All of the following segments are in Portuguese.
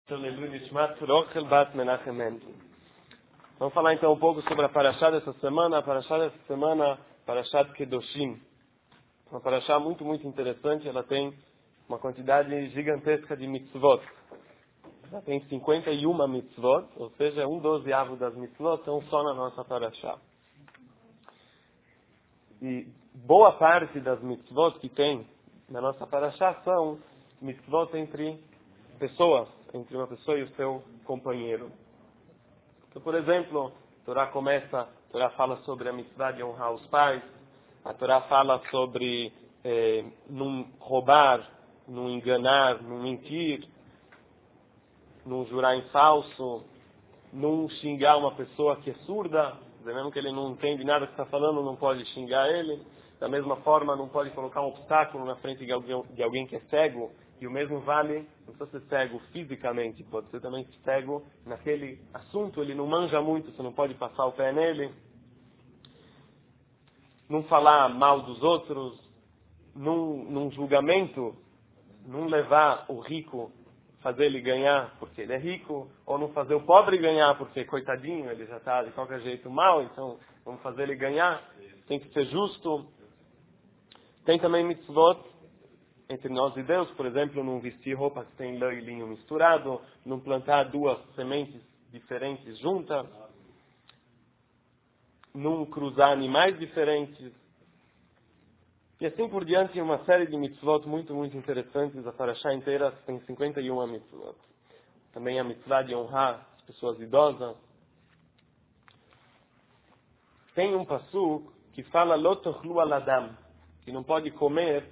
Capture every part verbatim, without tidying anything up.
Vamos falar então um pouco sobre a Parashá dessa semana. A Parashá dessa semana, Parashat Kedoshim. Uma Parashá muito, muito interessante. Ela tem uma quantidade gigantesca de mitzvot. Ela tem cinquenta e uma mitzvot, ou seja, um dozeavo das mitzvot estão só na nossa Parashá. E boa parte das mitzvot que tem na nossa Parashá são mitzvot entre pessoas, entre uma pessoa e o seu companheiro. Então, por exemplo, a Torá começa, a Torá fala sobre a mitzvah de honrar os pais, a Torá fala sobre eh, não roubar, não enganar, não mentir, não jurar em falso, não xingar uma pessoa que é surda, mesmo que ele não entende nada que está falando, não pode xingar ele. Da mesma forma, não pode colocar um obstáculo na frente de alguém, de alguém que é cego. E o mesmo vale, não precisa ser cego fisicamente, pode ser também cego naquele assunto, ele não manja muito, você não pode passar o pé nele. Não falar mal dos outros, num, num julgamento, não levar o rico, fazer ele ganhar porque ele é rico, ou não fazer o pobre ganhar porque, coitadinho, ele já está de qualquer jeito mal, então vamos fazer ele ganhar. Tem que ser justo. Tem também mitzvot entre nós e Deus, por exemplo, não vestir roupa que tem lã e linho misturado, não plantar duas sementes diferentes juntas, não cruzar animais diferentes, e assim por diante, uma série de mitzvot muito, muito interessantes. A Parashá inteira tem cinquenta e uma mitzvot. Também a mitzvah de honrar as pessoas idosas. Tem um pasuk que fala Lo tochlu al adam, que não pode comer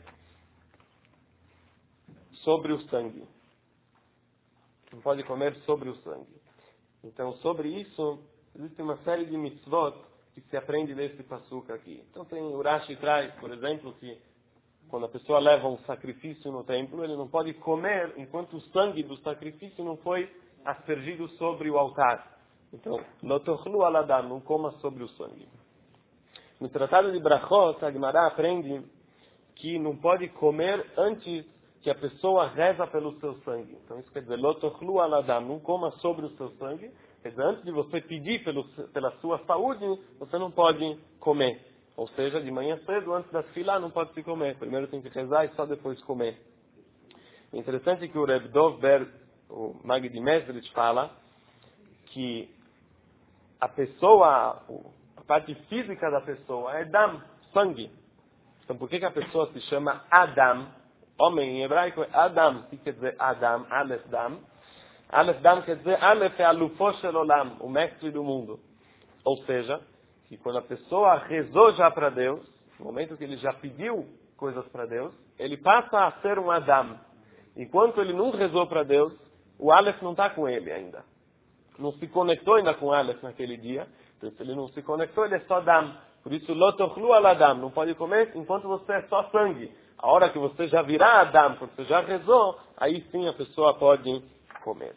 sobre o sangue. Não pode comer sobre o sangue. Então, sobre isso, existe uma série de mitzvot que se aprende desse pasuk aqui. Então, tem o Rashi traz, por exemplo, que quando a pessoa leva um sacrifício no templo, ele não pode comer enquanto o sangue do sacrifício não foi aspergido sobre o altar. Então, lo tochlu al adam, não coma sobre o sangue. No Tratado de Brachot, a Gemara aprende que não pode comer antes que a pessoa reza pelo seu sangue. Então isso quer dizer, lo tochlu al adam, não coma sobre o seu sangue. Quer dizer, antes de você pedir pelo, pela sua saúde, você não pode comer. Ou seja, de manhã cedo, antes da fila, não pode se comer. Primeiro tem que rezar e só depois comer. É interessante que o Reb Dov Ber, o Magid de Mezrich, fala que a pessoa, a parte física da pessoa é dam, sangue. Então por que, que a pessoa se chama Adam? Homem em hebraico é Adam. O que quer dizer Adam? Aleph Dam. Aleph Dam quer dizer Aleph é Alufo Shel Olam, o mestre do mundo. Ou seja, que quando a pessoa rezou já para Deus, no momento que ele já pediu coisas para Deus, ele passa a ser um Adam. Enquanto ele não rezou para Deus, o Aleph não está com ele ainda. Não se conectou ainda com o Aleph naquele dia. Então, se ele não se conectou, ele é só Dam. Por isso, Lo tochlu al adam, não pode comer enquanto você é só sangue. A hora que você já virar Adam, porque você já rezou, aí sim a pessoa pode comer.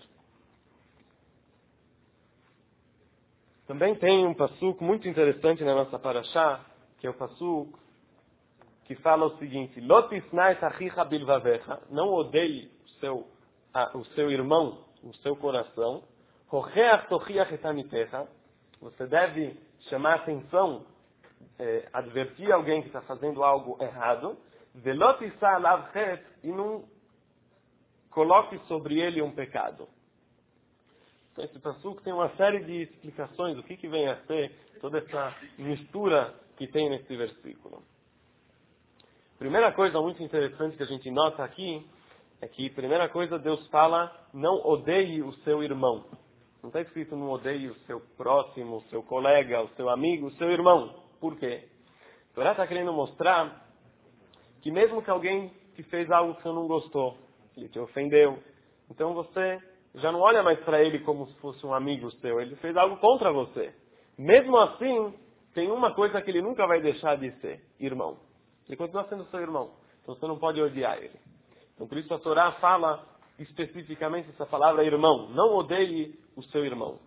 Também tem um pasuk muito interessante na nossa Parashá, que é o pasuk que fala o seguinte: Lo tisna et achicha bilvavecha, não odeie o seu, a, o seu irmão, o seu coração. Hocheach tochiach et amitecha, você deve chamar atenção, é, advertir alguém que está fazendo algo errado. Velot isa alav chet, e não coloque sobre ele um pecado. Então esse pasuk tem uma série de explicações, o que, que vem a ser toda essa mistura que tem nesse versículo. Primeira coisa muito interessante que a gente nota aqui, é que, primeira coisa, Deus fala, não odeie o seu irmão. Não está escrito não odeie o seu próximo, o seu colega, o seu amigo, o seu irmão. Por quê? A Torá está querendo mostrar que mesmo que alguém te fez algo que você não gostou, ele te ofendeu, então você já não olha mais para ele como se fosse um amigo seu, ele fez algo contra você. Mesmo assim, tem uma coisa que ele nunca vai deixar de ser, irmão. Ele continua sendo seu irmão, então você não pode odiar ele. Então por isso a Torá fala especificamente essa palavra irmão, não odeie o seu irmão.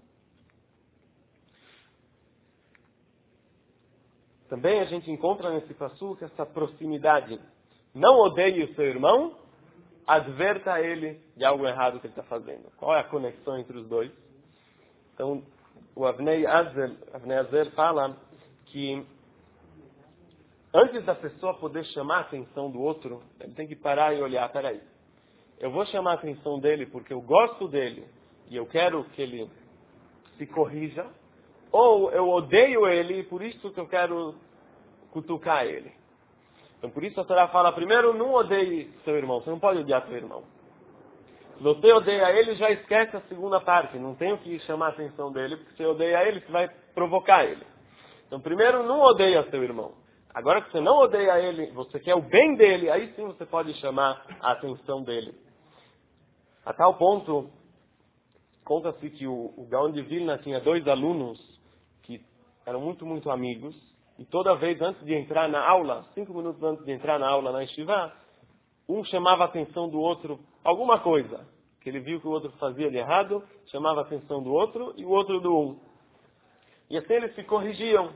Também a gente encontra nesse pasuk essa proximidade. Não odeie o seu irmão, adverta ele de algo errado que ele está fazendo. Qual é a conexão entre os dois? Então, o Avnei Azel, Avnei Azel fala que antes da pessoa poder chamar a atenção do outro, ele tem que parar e olhar, peraí, eu vou chamar a atenção dele porque eu gosto dele e eu quero que ele se corrija, ou eu odeio ele e por isso que eu quero cutucar ele. Então por isso a Torá fala, primeiro, não odeie seu irmão, você não pode odiar seu irmão. Se você odeia ele, já esquece a segunda parte, não tem o que chamar a atenção dele, porque se você odeia ele, você vai provocar ele. Então primeiro, não odeia seu irmão. Agora que você não odeia ele, você quer o bem dele, aí sim você pode chamar a atenção dele. A tal ponto, conta-se que o, o Gaon de Vilna tinha dois alunos que eram muito, muito amigos, e toda vez antes de entrar na aula, cinco minutos antes de entrar na aula na Yeshiva, um chamava a atenção do outro, alguma coisa, que ele viu que o outro fazia de errado, chamava a atenção do outro, e o outro do um. E assim eles se corrigiam.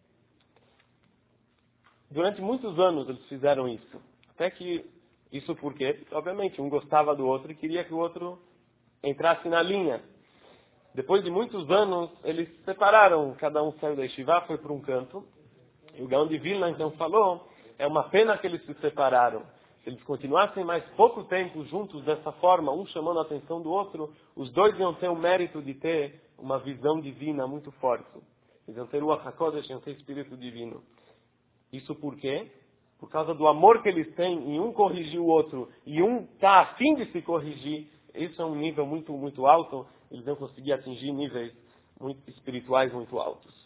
Durante muitos anos eles fizeram isso. Até que, isso porque, obviamente, um gostava do outro e queria que o outro entrasse na linha. Depois de muitos anos, eles se separaram. Cada um saiu da Yeshiva, foi para um canto. E o Gaon de Vilna então falou, é uma pena que eles se separaram. Se eles continuassem mais pouco tempo juntos dessa forma, um chamando a atenção do outro, os dois iam ter o mérito de ter uma visão divina muito forte. Eles iam ter o Ruach HaKodesh, iam ter Espírito Divino. Isso por quê? Por causa do amor que eles têm em um corrigir o outro e um está a fim de se corrigir. Isso é um nível muito, muito alto. Eles vão conseguir atingir níveis muito espirituais muito altos.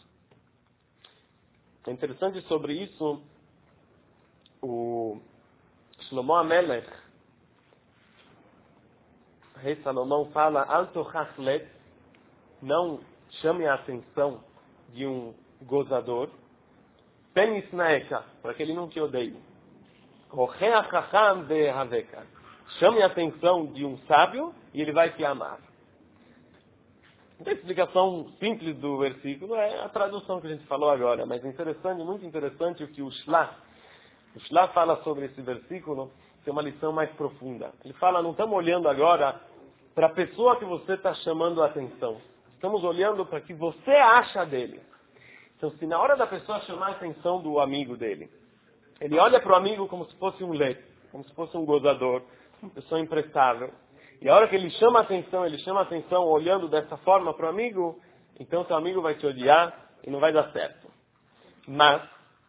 É interessante sobre isso, o Shlomo HaMelech, o rei Salomão fala, Al tochach led, não chame a atenção de um gozador, Penis naeka, para que ele não te odeie. Rochea chacham behaveka. Chame a atenção de um sábio e ele vai te amar. A explicação simples do versículo é a tradução que a gente falou agora, mas interessante, muito interessante o que o Shlah, o Shlah fala sobre esse versículo, que é uma lição mais profunda. Ele fala, não estamos olhando agora para a pessoa que você está chamando a atenção. Estamos olhando para o que você acha dele. Então, se na hora da pessoa chamar a atenção do amigo dele, ele olha para o amigo como se fosse um leite, como se fosse um gozador, uma pessoa imprestável, e a hora que ele chama a atenção, ele chama a atenção olhando dessa forma para o amigo, então seu amigo vai te odiar e não vai dar certo. Mas,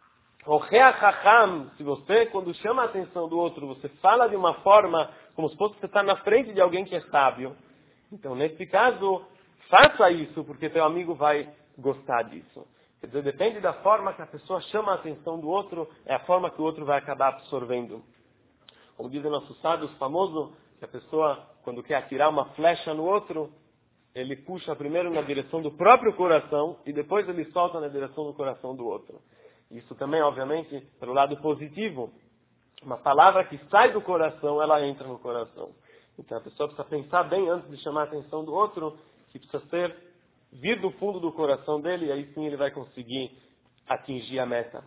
se você, quando chama a atenção do outro, você fala de uma forma como se fosse você estar na frente de alguém que é sábio, então, nesse caso, faça isso, porque teu amigo vai gostar disso. Quer dizer, depende da forma que a pessoa chama a atenção do outro, é a forma que o outro vai acabar absorvendo. Como dizem nossos sábios, famoso, que a pessoa, quando quer atirar uma flecha no outro, ele puxa primeiro na direção do próprio coração e depois ele solta na direção do coração do outro. Isso também, obviamente, pelo lado positivo. Uma palavra que sai do coração, ela entra no coração. Então a pessoa precisa pensar bem antes de chamar a atenção do outro, que precisa ser, vir do fundo do coração dele, e aí sim ele vai conseguir atingir a meta.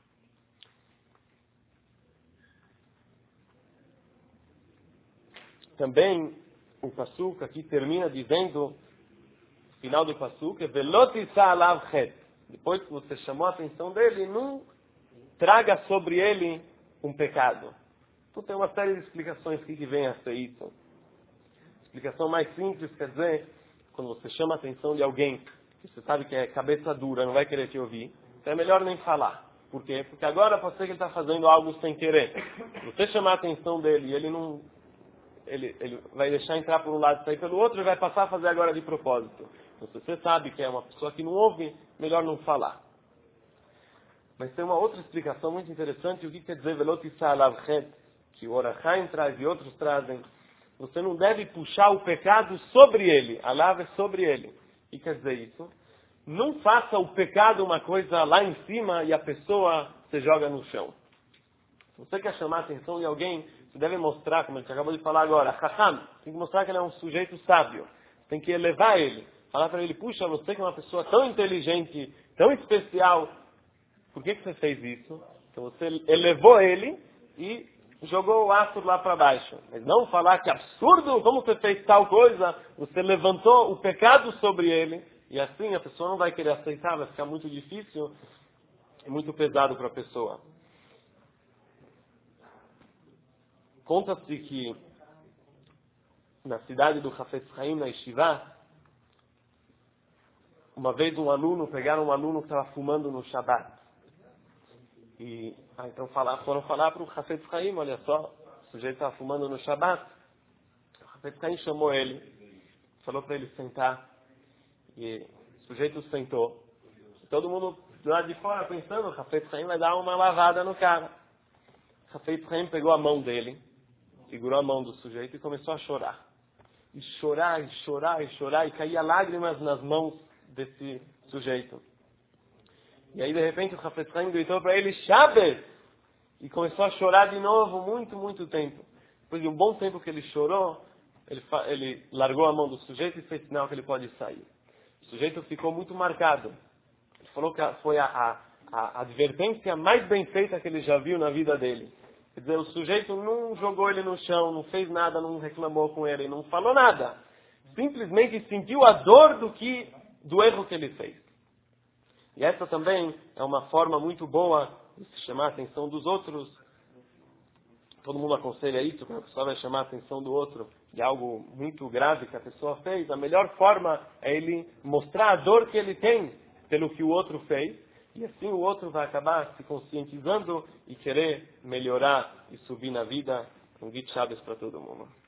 Também o Pasuk aqui termina dizendo, no final do Pasuk, Velot issa alav chet. Depois que você chamou a atenção dele, não traga sobre ele um pecado. Então tem uma série de explicações que, que vem a ser isso. A explicação mais simples quer dizer, quando você chama a atenção de alguém, que você sabe que é cabeça dura, não vai querer te ouvir, então é melhor nem falar. Por quê? Porque agora pode ser que ele está fazendo algo sem querer. Se você chamar a atenção dele e ele não... Ele, ele vai deixar entrar por um lado e sair pelo outro, e vai passar a fazer agora de propósito. Então, se você sabe que é uma pessoa que não ouve, melhor não falar. Mas tem uma outra explicação muito interessante, o que quer dizer Velot issa alav chet, que o Orachaim traz e outros trazem. Você não deve puxar o pecado sobre ele. Alav é sobre ele. O que quer dizer isso? Não faça o pecado uma coisa lá em cima e a pessoa se joga no chão. Se você quer chamar a atenção de alguém, você deve mostrar, como a gente acabou de falar agora, Chacham, tem que mostrar que ele é um sujeito sábio. Tem que elevar ele. Falar para ele, puxa, você que é uma pessoa tão inteligente, tão especial, por que, que você fez isso? Então você elevou ele e jogou o astro lá para baixo. Mas não falar que absurdo, como você fez tal coisa, você levantou o pecado sobre ele, e assim a pessoa não vai querer aceitar, vai ficar muito difícil e muito pesado para a pessoa. Conta-se que na cidade do Hafetz Haim, na Yeshiva, uma vez um aluno, pegaram um aluno que estava fumando no Shabbat. E ah, então falar, foram falar para o Hafetz Haim, olha só, o sujeito estava fumando no Shabbat. O Hafetz Haim chamou ele, falou para ele sentar, e o sujeito sentou. Todo mundo do lado de fora pensando, o Hafetz Haim vai dar uma lavada no cara. O Hafetz Haim pegou a mão dele, segurou a mão do sujeito e começou a chorar. E chorar, e chorar, e chorar, e caía lágrimas nas mãos desse sujeito. E aí, de repente, o Hafetz Haim gritou para ele, Shabbat! E começou a chorar de novo, muito, muito tempo. Depois de um bom tempo que ele chorou, ele, ele largou a mão do sujeito e fez sinal que ele pode sair. O sujeito ficou muito marcado. Ele falou que foi a, a, a advertência mais bem feita que ele já viu na vida dele. Quer dizer, o sujeito não jogou ele no chão, não fez nada, não reclamou com ele, não falou nada. Simplesmente sentiu a dor do, que, do erro que ele fez. E essa também é uma forma muito boa de se chamar a atenção dos outros. Todo mundo aconselha isso, quando a pessoa vai chamar a atenção do outro de algo muito grave que a pessoa fez. A melhor forma é ele mostrar a dor que ele tem pelo que o outro fez. E assim o outro vai acabar se conscientizando e querer melhorar e subir na vida. Um Git Shabbos para todo mundo.